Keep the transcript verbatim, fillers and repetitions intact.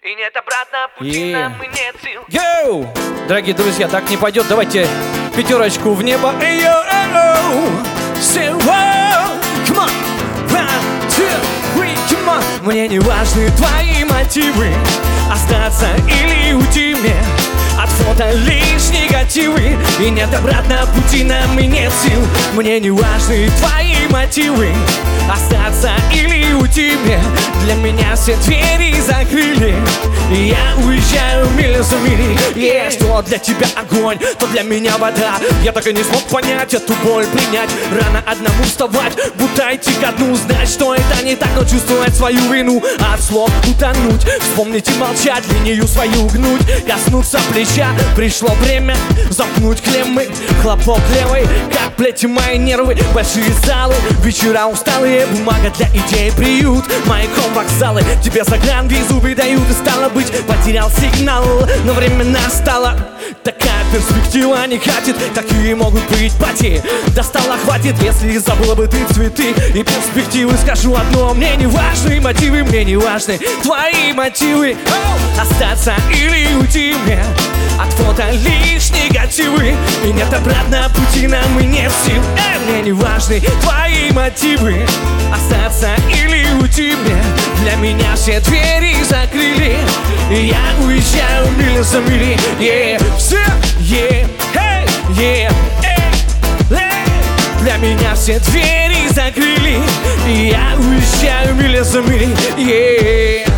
И нет обратно пути, нам и нет сил. Йоу! Дорогие друзья, так не пойдет. Давайте пятерочку в небо. Эй, йоу, эй, say wow, come on, one, two, three, come on. Мне не важны твои мотивы, остаться или уйти мне. От фото лишь негативы. И нет обратно пути, нам и нет сил. Мне не важны твои мотивы, остаться или уйти мне. Для меня все двери закрыли, и я уезжаю мили за мили. Yeah. Что для тебя огонь, то для меня вода. Я так и не смог понять эту боль, принять. Рано одному вставать, будто идти ко дну. Знать, что это не так, но чувствовать свою вину. От слов утонуть, вспомнить и молчать, линию свою гнуть, коснуться плеча. Пришло время замкнуть клеммы. Хлопок левой, как плети мои нервы. Большие залы, вечера усталые. Бумага для идей, приют, маяком вокзалы. Тебе загранвизу выдают, и стало быть, потерял сигнал. Но время настало, такая перспектива не катит. Такие могут быть пати, достала, хватит. Если забыла бы ты цветы и перспективы, скажу одно: мне не важны мотивы, мне не важны твои мотивы. Остаться или уйти мне. От фото лишь негативы. И нет обратно пути, нам и нет сил. Э, мне не важны твои мотивы, остаться или уйти мне. Для меня все двери закрыли, и я уезжаю мили за мили. Yeah, все, yeah, hey, yeah, hey, hey. Для меня все двери закрыли, и я уезжаю мили за мили. Yeah.